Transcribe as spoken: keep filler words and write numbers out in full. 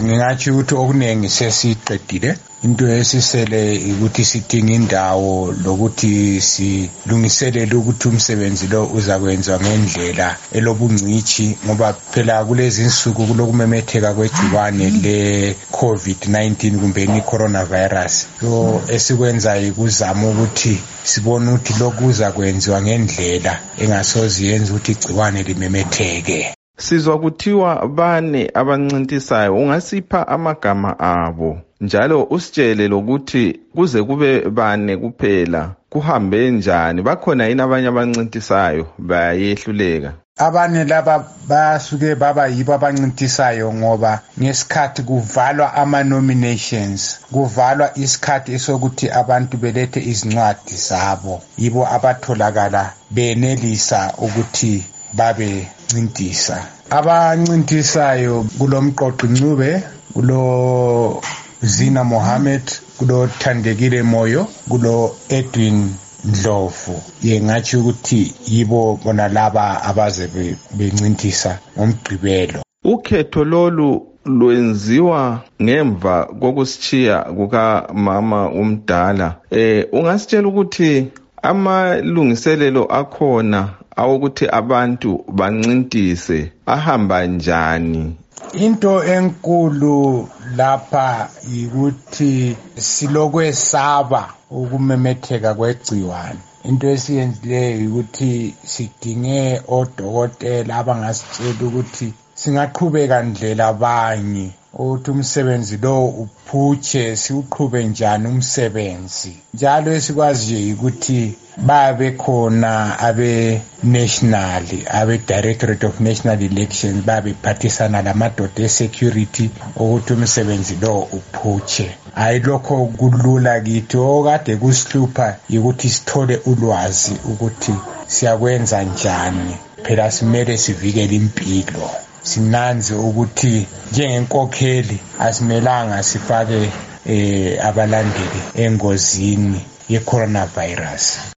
ngingathi ukuthi okuningi sesiqedile. Into esisele ukuthi sidinga indawo lokuthi silungiselele ukuthi umsebenzi lo uzakwenziwa ngendlela elobungcithi, ngoba phela kulezi insuku kulokumemetheka kwegciwane le COVID nineteen kumbe ni coronavirus. So esikwenzayo kuzama ukuthi sibone ukuthi lokhu kuzakwenziwa ngendlela engasoze yenze ukuthi igciwane limemetheke. Sizwa kuthiwa bane abancintisayo, ungasipha amagama abo njalo usitshele lokuthi kuze kube bane kuphela kuhambe njani, bakhona yini abanye abancintisayo bayehluleka? Abanye laba basuke baba yibo abancintisayo ngoba ngesikhathi kuvalwa ama nominations, kuvalwa isikhathi esokuthi abantu belethe izincwadi zabo, yibo abatholakala benelisa ukuthi babe ncintisa. Abancintisayo kulomqoqi Ncube, kulo Zina Mohammed, kulo Thandekile Moyo, kulo Edwin Ndlovu. Yengathi ukuthi yibo bona laba abaze bencintisa ngomgqibelo. Ukhetho lolu lwenziwa ngemva kokusitshiya kuka mama umdala. Eh ungasitshela ukuthi amalungiselelo akhona awukuthi abantu bancintise ahamba njani? Into enkulu lapha ukuthi silokwesaba ukumemetheka kwegciwane. Into esiyenzileyo ukuthi sidinge odokotela abangasitshela ukuthi singaqhubeka ndlela abanye ukuthi umsebenzi lo uphutshe, siuqhube njani umsebenzi. Njalo esikwaziyo ukuthi babe khona abe national, abe Directorate of National Elections, babe phathisana lamadoda e-security ukuthi umsebenzi lo uphutshe. Hayi lokho kulula kithi, okade kusihlupha ukuthi sithole ulwazi ukuthi siyakwenza njani. Phela simele sivikele impilo. Sinanze ukuthi njengenkokheli asimelanga sifake eh abalandeli engozini ye coronavirus.